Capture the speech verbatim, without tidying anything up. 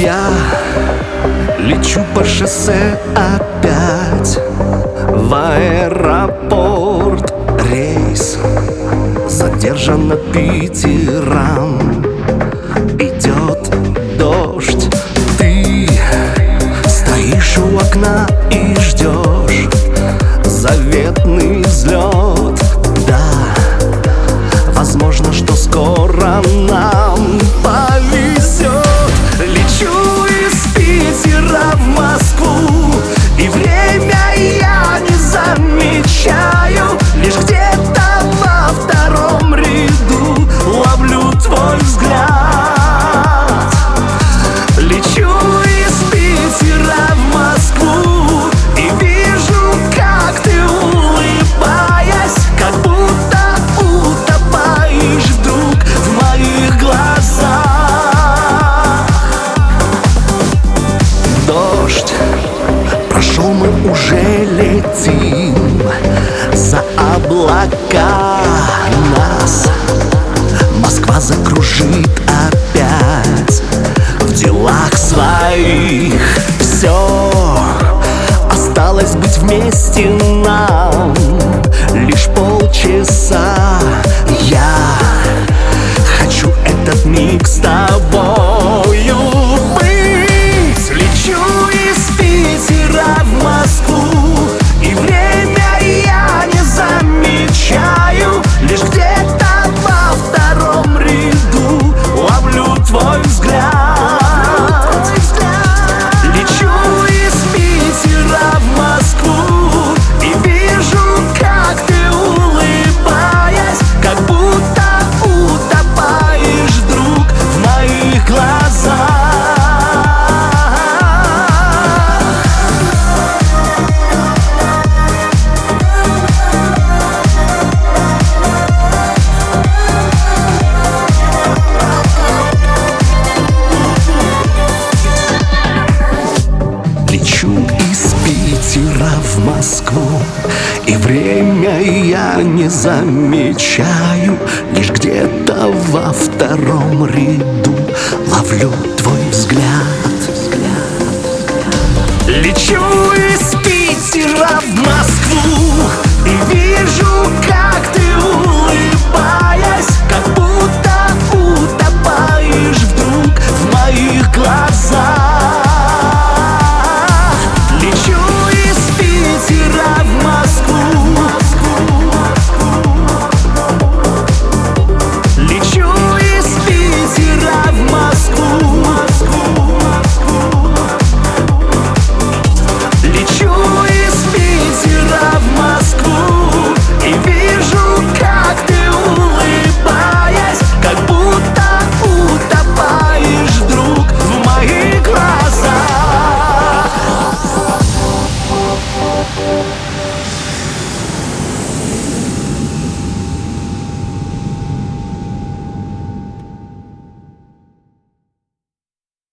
Я лечу по шоссе опять в аэропорт. Рейс задержан на Питером. Идет дождь. Ты стоишь у окна и ждешь заветный взлет. Да, возможно, что скоро нам повезет. Лечу из Питера в Москву, и время я не замечаю. Лишь где-то во втором ряду ловлю твой взгляд. Лечу из Питера в Москву и вижу, как ты, улыбаясь, как будто утопаешь вдруг в моих глазах. Дождь прошел, мы уже летим за облака. Нас Москва закружит опять в делах своих. Все, осталось быть вместе нам лишь полчаса. Я хочу этот миг с тобою быть. Лечу из Питера в Москву, и время я не замечаю. Лишь где-то во втором ряду ловлю твой взгляд. Лечу из Питера в Москву и вижу, как ты, улыбаясь, как будто утопаешь вдруг в моих глазах. Лечу из Питера в Москву, и время я не замечаю. Лишь где-то во втором ряду ловлю твой взгляд. Лечу из Питера в Москву,